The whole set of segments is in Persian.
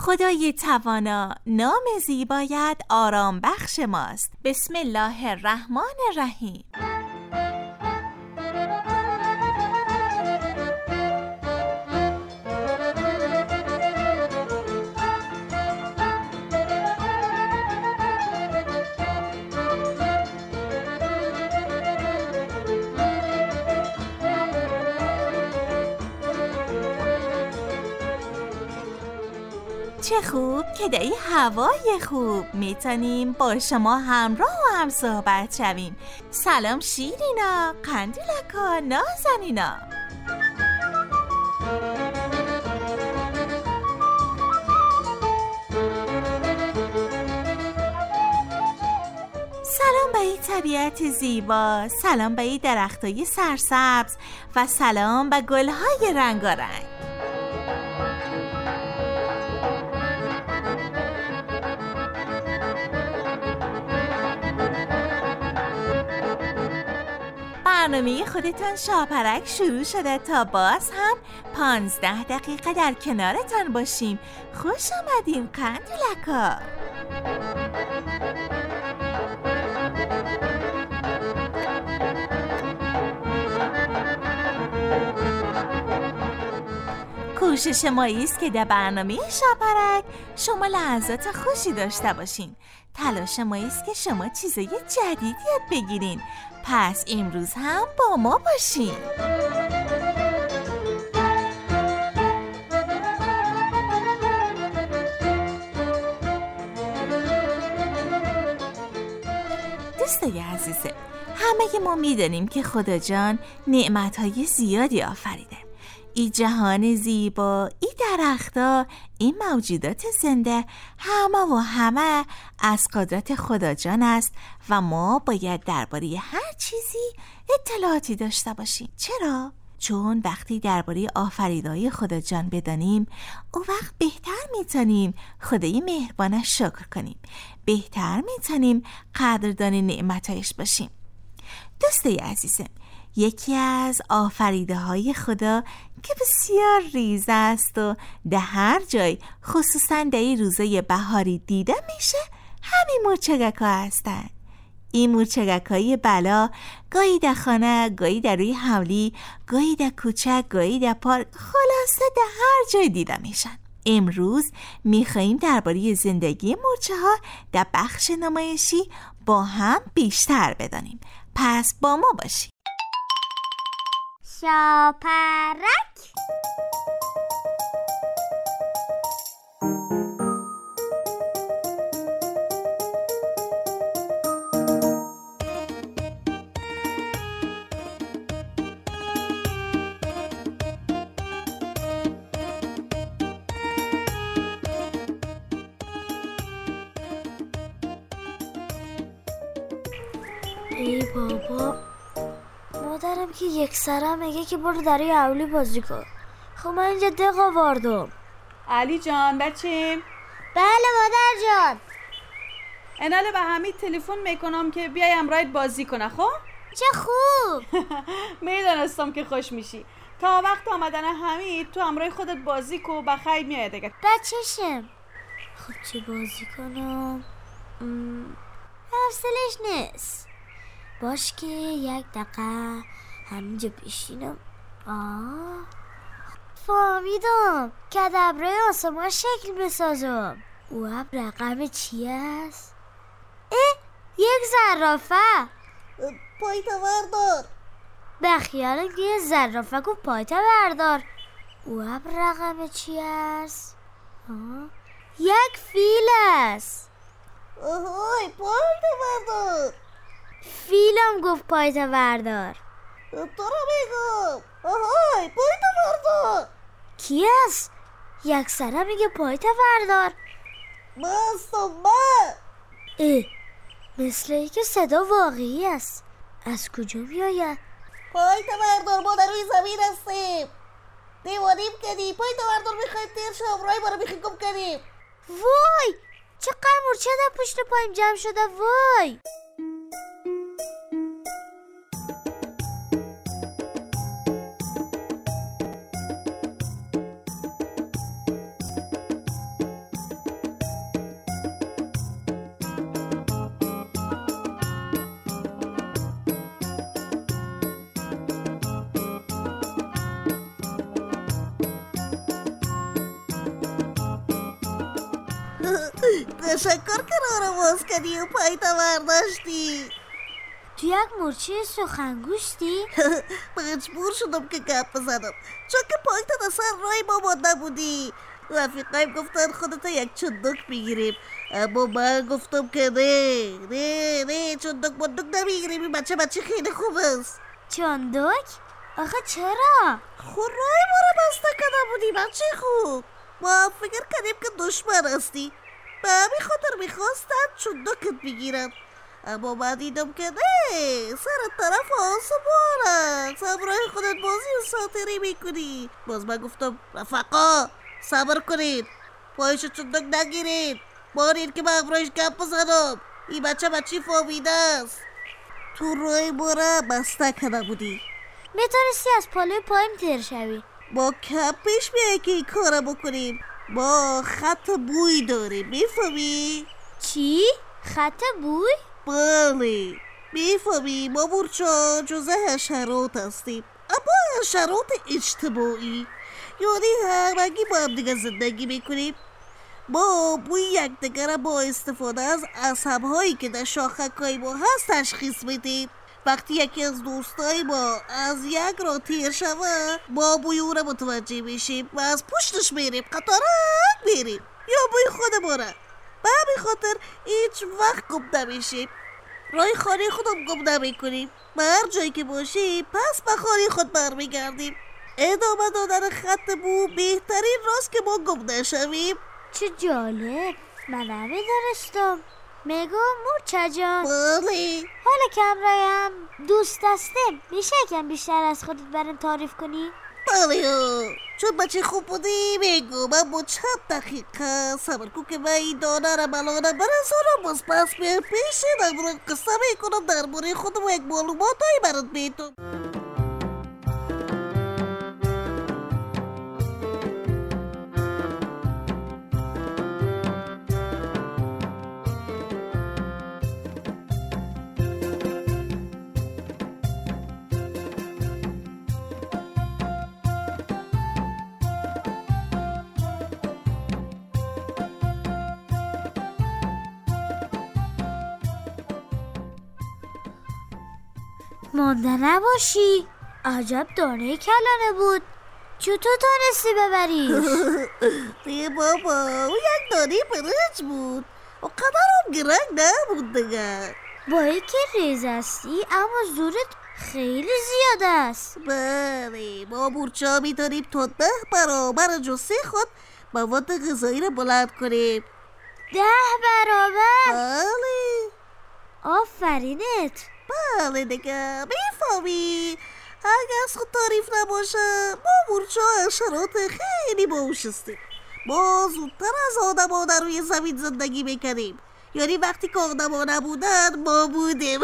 خدای توانا نام زیبایت آرام بخش ماست. بسم الله الرحمن الرحیم. چه خوب که در این هوای خوب میتونیم با شما همراه و هم صحبت شویم. سلام شیرینا، قندیلکا، نازنینا. سلام به این طبیعت زیبا، سلام به این درختای سرسبز و سلام به گلهای رنگارنگ. برنامه خودتان شاپرک شروع شده تا باز هم 15 دقیقه در کنارتان باشیم. خوش آمدین قندیلکا. کوشش ما است که در برنامه شاپرک شما لحظات خوشی داشته باشین. تلاش ما است که شما چیزای جدیدی یاد بگیرین. پس امروز هم با ما باشین. دوستای عزیزه، همه ما میدونیم که خدا جان نعمتهای زیادی آفریده. این جهان زیبا، این درخت‌ها، این موجودات زنده، همه از قدرت خدا جان است و ما باید درباره هر چیزی اطلاعاتی داشته باشیم. چرا؟ چون وقتی درباره آفریدهای خدا جان بدانیم، اون وقت بهتر میتونیم خدای مهربانش شکر کنیم، بهتر میتونیم قدردان نعمتایش باشیم. دوستای عزیزم، یکی از آفریده های خدا که بسیار ریز است و در هر جای خصوصا در این روزای بهاری دیده میشه همین مورچگک ها هستن. این مورچگک های بلا گاهی در خانه، گاهی در روی حولی، گاهی در کوچه، گاهی در پارک، خلاصه در هر جای دیده میشن. امروز میخواییم درباره زندگی مورچه ها در بخش نمایشی با هم بیشتر بدانیم. پس با ما باشید. شاپرک. ای بابا، مادرم که یک سره میگه که برو در این اولی بازی کن. خب من اینجا دق آوردم. علی جان بچیم. بله مادر جان. اناله به حمید تلفن میکنم که بیای امرایت بازی کنه. خب چه خوب. میدونستم که خوش میشی. تا وقت آمدن حمید تو امرای خودت بازی کو، بخیر میاد دیگه. بچه‌شم. خب چه بازی کنم؟ حوصلش نیست. باش که یک دقیقه همینجا بشینم. فهمیدم که ابرای آسمان شکل بسازم. او ابر رقم چی است؟ یک زرافه. پایتا بردار. به خیالم که یه زرافه کو پایتا بردار. او ابر رقم چی است؟ یک فیل است. آهای پایتا بردار. فیلم گفت پایتا بردار. تو رو میگم. آهای پایتا بردار. کی است؟ یک سره میگه پایتا بردار. مستم من. مثل ای که صدا واقعی است. از کجا میآید؟ پایتا بردار، ما در روی زمین هستیم. دیوانیم کنی. پایتا بردار، میخوایم تیر شو امرای ما رو میخوایم گم کنیم. وای چه قمورچه در پشت پایم جمع شده. وای تشکر که راه رو باز کردی و پایتا برداشتی. تو یک مورچه سخنگوشتی؟ مجبور شدم که گپ بزنم چون که پایتا اصلا رای ما مانده بودی. رفیقایم گفتن خودت یک چندک بگیریم، اما من گفتم که نه چندک مندک نمیگیریم. این بچه خیلی خوب است. چندک؟ آخه چرا؟ خود رای ما رو بسته کنم بودی بچه خوب. ما فکر کردیم که دشمن هستی، به همین خاطر میخواستن چندکت بگیرن، اما من دیدم که نه، سر طرف آسمان است، همراه خودت بازی و ساتری میکنی. باز من گفتم رفقا صبر کنید، پایش چندک نگیرید، بارید که من همراهش گپ بزنم. این بچه فامیده است. تو رای ما را بسته کنه بودی، میتونستی از پالوی پایم تیر شوی. با کم پیش بیایی که این کار بکنیم. ما خط بوی داریم، میفهمی؟ چی؟ خط بوی؟ بله میفهمی، ما مورچه‌ها جزء حشرات هستیم، اما حشرات اجتماعی، یعنی همگی با هم دیگه زندگی میکنیم. ما بوی یکدیگر با استفاده از عصب‌هایی که در شاخک‌های ما هست تشخیص میدیم. وقتی یکی از دوستای ما از یک راه تیر شود، ما بوی او را متوجه میشیم و از پشتش میریم، قطارک میریم، یا بوی خود ما را. به همین خاطر هیچ وقت گم نمیشیم، رای خانه خودم گم نمیکنیم. به هر جایی که باشیم پس به خانه خود برمیگردیم. ادامه دادن خط بو بهترین راست که ما گم نشویم. چه جالب، من نمیدانستم. میگو مورچه جان، بله حالا که همراهم دوست هستیم، میشه یکم بیشتر از خودت برام تعریف کنی؟ بله چون بچه خوب بودی میگو. من با چند دقیقه صبر کن که من این دانه را بلانم برسانم، باز پس بیایم پیش نمرا قصه میکنم درباره خودم و یک معلوماتایی برات میدم. مانده نباشی، عجب دانه کلانه بود. چطور تونستی ببریش؟ دیگه بابا اون یک دانه برنج بود، و قدرم گرنگ نبود دیگه. با اینکه ریز هستی اما زورت خیلی زیاد است. بله ما مورچه‌ها میتونیم تا 10 برابر جثه خود مواد غذایی را بلند کنیم. 10 برابر؟ بله آفرینت. بله دیگه میفهمی. اگه از خود تعریف نباشه ما مورچه‌ها حشرات خیلی باهوش هستیم. ما زودتر از آدم‌ها در روی زمین زندگی میکنیم، یعنی وقتی که آدم‌ها نبودن ما بودیم.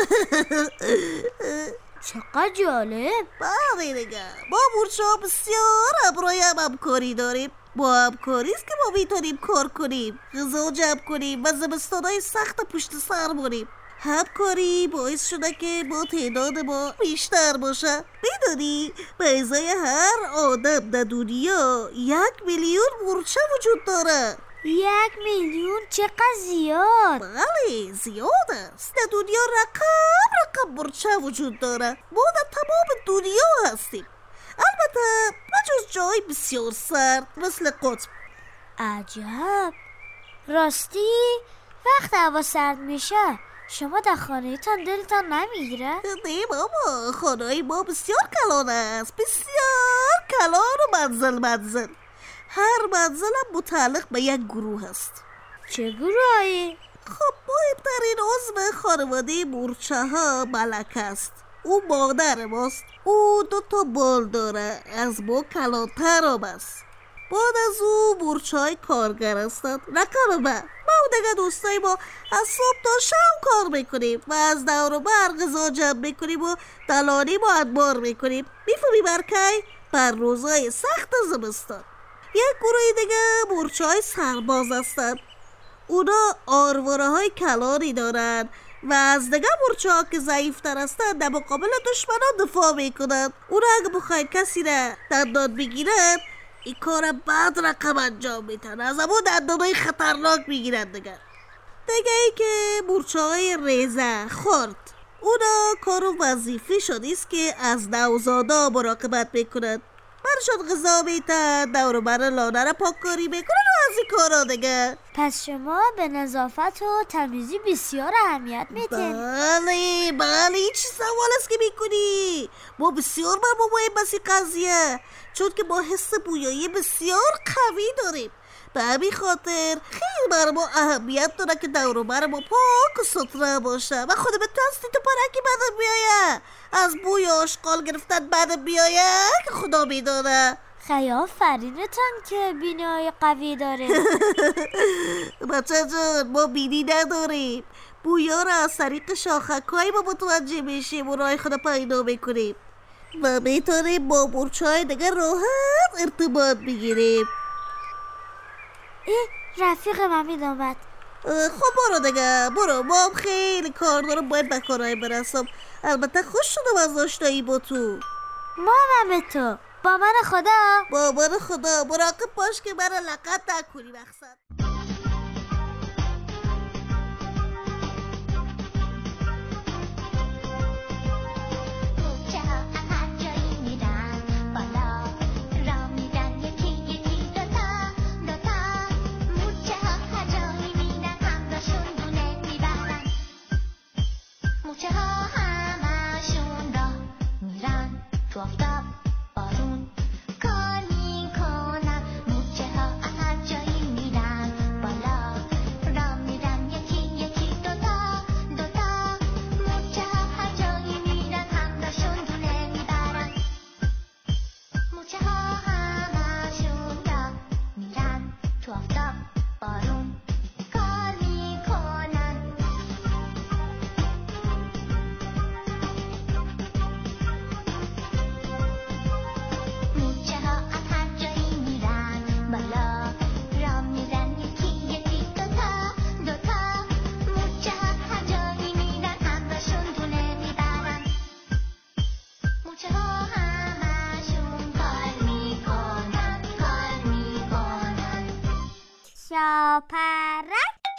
چقدر جالب. بله دیگه ما مورچه‌ها بسیار همراه همکاری داریم. با همکاری است که ما میتونیم کار کنیم، غذا جمع کنیم و زمستان‌های سخت پشت سر بریم. همکاری باعث شده که با تعداد ما بیشتر باشه. میدونی به ازای هر آدم در دنیا 1,000,000 مورچه وجود داره. 1,000,000 چقدر زیاد. بله زیاد است. در دنیا رقم مورچه وجود داره. ما در تمام دنیا هستیم، البته بجز جای بسیار سرد مثل قطب. عجب. راستی وقت هوا سرد میشه شما در خانه تان دلتان نمیگیره؟ نه بابا، خانه ما بسیار کلان است، بسیار کلان و منزل. هر منزل هم متعلق به یک گروه است. چه گروهی؟ خب مهمترین عضو خانواده مورچه ها ملک است. او مادر ماست. او 2 بال داره، از ما کلانتر هم است. بعد از او مورچه های کارگر هستند، رقم ما و دیگه دوستای ما از صبح تا شب کار میکنیم و از دور و بر غذا جمع میکنیم و دلانی با ادبار میکنیم. میفهمی برکی؟ بر روزای سخت زمستان. یک گروه دیگه مورچه های سرباز هستند. اونا آرواره های کلانی دارن و از دیگه مورچه ها که ضعیفتر هستند در مقابل دشمنان دفاع میکنند. اونا اگه بخواید کسی را دندان بگیرن این کار بعد رقم انجام میتن، از همون دندانهای خطرناک میگیرن دیگه. دیگه ای که مورچه‌های ریزه خورد. اونا کار و وظیفه شدیست که از نوزادا مراقبت بکنند، برشان غذا میتن، دور و بر لانه را پاککاری میکنن و از این کارا دیگه. پس شما به نظافت و تمیزی بسیار اهمیت میدین؟ بله این چی سوال است که میکنی؟ ما بسیار مهم است این قضیه، چون که ما حس بویایی بسیار قوی داریم. به همین خاطر خیلی برای ما اهمیت داره که دور و بر ما پاک و سطره باشه. و خودم تستی تو پرکی بدم بیایه، از بوی آشغال گرفتن بدم بیایه که خدا میدانه. خیلی آفرینتان که بینایی قوی داره. بچه جان ما بینی نداریم، بویا را از طریق شاخک‌های ما متوجه میشیم و راه خود پیدا میکنیم و میتونیم با مورچه‌های دیگه راحت ارتباط بگیریم. رفیق من میدامد. خب برو دیگه، برو، ما هم خیلی کار دارم، باید به کارهای برسم. البته خوش شدم از آشنایی با تو. ما هم به تو. با من خدا. با من خدا مراقب باش که من لقت نکنی مقصد. شاپرک.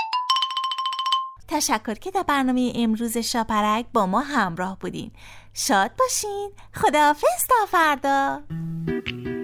تشکر که در برنامه امروز شاپرک با ما همراه بودین. شاد باشین. خداحافظ تا فردا.